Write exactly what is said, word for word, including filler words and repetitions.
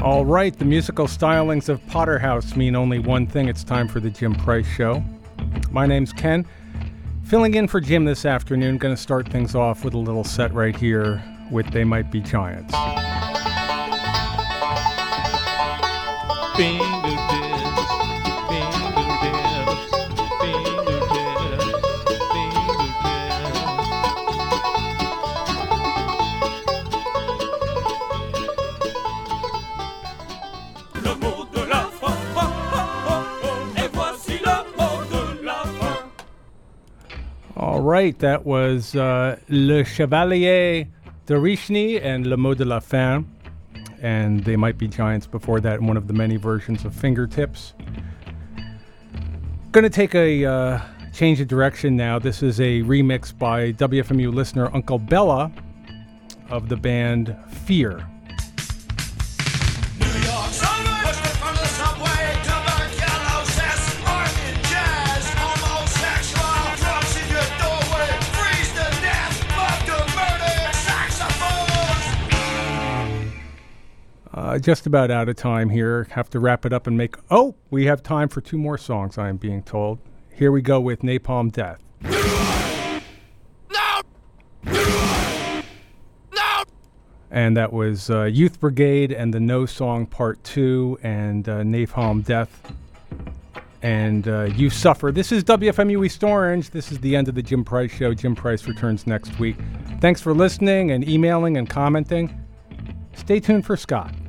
All right, the musical stylings of Potterhouse mean only one thing. It's time for the Jim Price Show. My name's Ken, filling in for Jim this afternoon. Going to start things off with a little set right here with They Might Be Giants. All right, that was uh, Le Chevalier de Richny and Le Mot de la Fin. And They Might Be Giants before that in one of the many versions of Fingertips. Going to take a uh, change of direction now. This is a remix by W F M U listener Uncle Bella of the band Fear. Uh, just about out of time here. Have to wrap it up and make... Oh, we have time for two more songs, I am being told. Here we go with Napalm Death. No! No! And that was uh, Youth Brigade and the No Song Part two and uh, Napalm Death. And uh, You Suffer. This is W F M U East Orange. This is the end of the Jim Price Show. Jim Price returns next week. Thanks for listening and emailing and commenting. Stay tuned for Scott.